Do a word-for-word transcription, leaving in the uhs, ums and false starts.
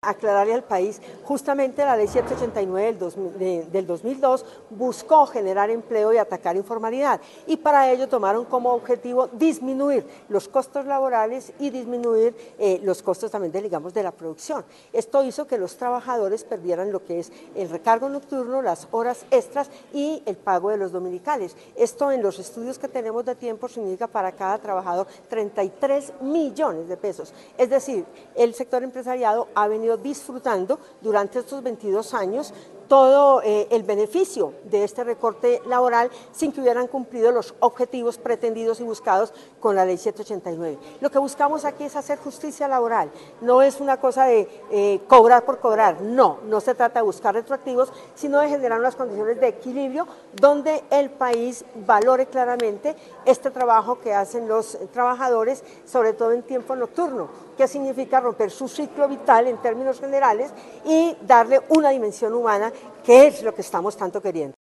aclararle al país, justamente la ley ciento ochenta y nueve del, dos mil, de, del dos mil dos buscó generar empleo y atacar informalidad, y para ello tomaron como objetivo disminuir los costos laborales y disminuir eh, los costos también, de, digamos, de la producción. Esto hizo que los trabajadores perdieran lo que es el recargo nocturno, las horas extras y el pago de los dominicales. Esto, en los estudios que tenemos de tiempo, significa para cada trabajador treinta y tres millones de pesos. Es decir, el sector empresariado ha venido disfrutando durante estos veintidós años todo eh, el beneficio de este recorte laboral sin que hubieran cumplido los objetivos pretendidos y buscados con la ley ciento ochenta y nueve. Lo que buscamos aquí es hacer justicia laboral, no es una cosa de eh, cobrar por cobrar, no, no se trata de buscar retroactivos, sino de generar unas condiciones de equilibrio donde el país valore claramente este trabajo que hacen los trabajadores, sobre todo en tiempo nocturno, que significa romper su ciclo vital en términos generales y darle una dimensión humana, que es lo que estamos tanto queriendo.